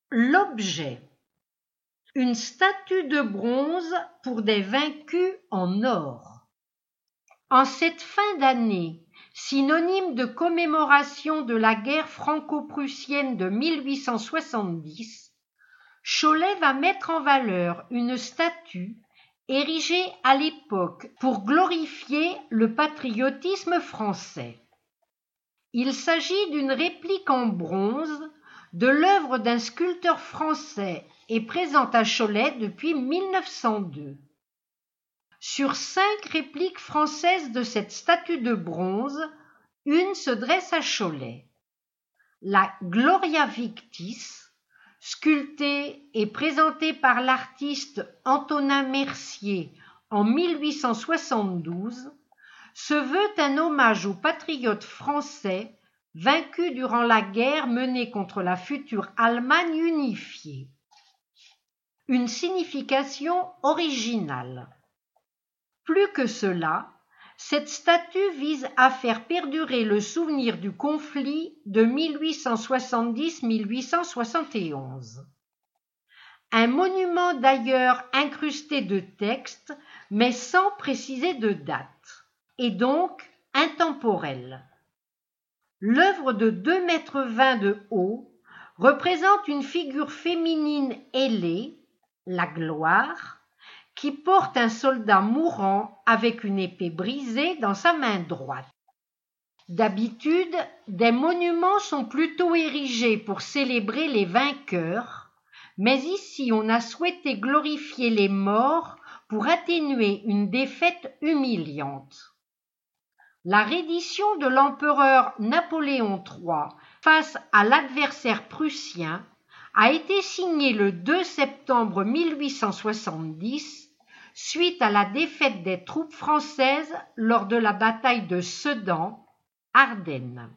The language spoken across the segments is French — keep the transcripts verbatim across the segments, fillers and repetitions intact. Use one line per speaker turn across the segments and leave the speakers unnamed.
L'objet. Une statue de bronze pour des vaincus en or. En cette fin d'année, synonyme de commémoration de la guerre franco-prussienne de mille huit cent soixante-dix, Cholet va mettre en valeur une statue érigée à l'époque pour glorifier le patriotisme français. Il s'agit d'une réplique en bronze de l'œuvre d'un sculpteur français et présente à Cholet depuis mille neuf cent deux. Sur cinq répliques françaises de cette statue de bronze, une se dresse à Cholet. La Gloria Victis, sculptée et présentée par l'artiste Antonin Mercier en mille huit cent soixante-douze, se veut un hommage aux patriotes français vaincus durant la guerre menée contre la future Allemagne unifiée. Une signification originale. Plus que cela, cette statue vise à faire perdurer le souvenir du conflit de mille huit cent soixante-dix à mille huit cent soixante et onze. Un monument d'ailleurs incrusté de textes, mais sans préciser de date, et donc intemporel. L'œuvre de deux mètres vingt de haut représente une figure féminine ailée, la gloire, qui porte un soldat mourant avec une épée brisée dans sa main droite. D'habitude, des monuments sont plutôt érigés pour célébrer les vainqueurs, mais ici on a souhaité glorifier les morts pour atténuer une défaite humiliante. La reddition de l'empereur Napoléon trois face à l'adversaire prussien a été signée le deux septembre mille huit cent soixante-dix suite à la défaite des troupes françaises lors de la bataille de Sedan, Ardennes.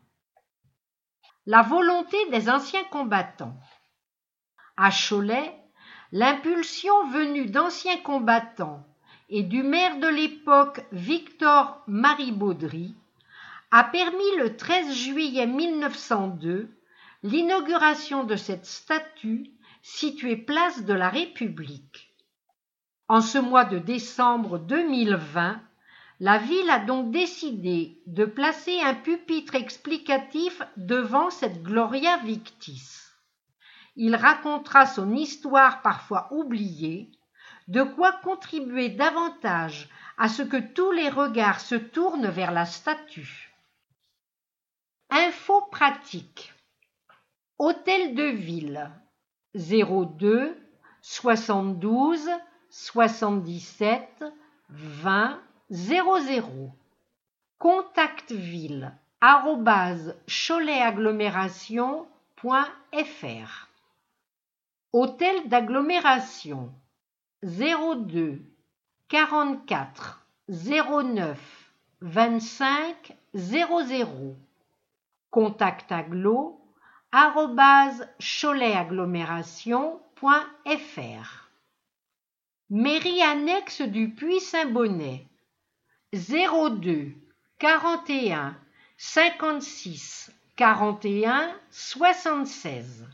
La volonté des anciens combattants. À Cholet, l'impulsion venue d'anciens combattants et du maire de l'époque Victor-Marie Baudry a permis le treize juillet mille neuf cent deux l'inauguration de cette statue située place de la République. En ce mois de décembre deux mille vingt, la ville a donc décidé de placer un pupitre explicatif devant cette Gloria Victis. Il racontera son histoire parfois oubliée, de quoi contribuer davantage à ce que tous les regards se tournent vers la statue. Info pratique. Hôtel de Ville zéro deux soixante-douze soixante-dix-sept vingt zéro zéro. Contact ville arobase cholet-agglomération point f r. Hôtel d'agglomération zéro deux quarante-quatre zéro neuf vingt-cinq zéro zéro. Contact agglo arobase cholet-agglomération point f r. Mairie annexe du Puy-Saint-Bonnet zéro deux quarante et un cinquante-six quarante et un soixante-seize.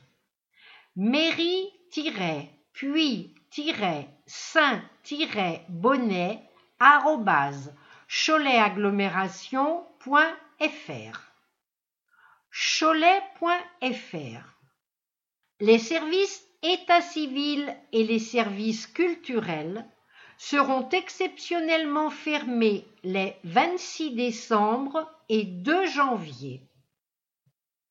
Mairie-puis-saint-bonnet arobase cholet-agglomération point f r. cholet point f r. Les services état civil et les services culturels seront exceptionnellement fermés les vingt-six décembre et deux janvier.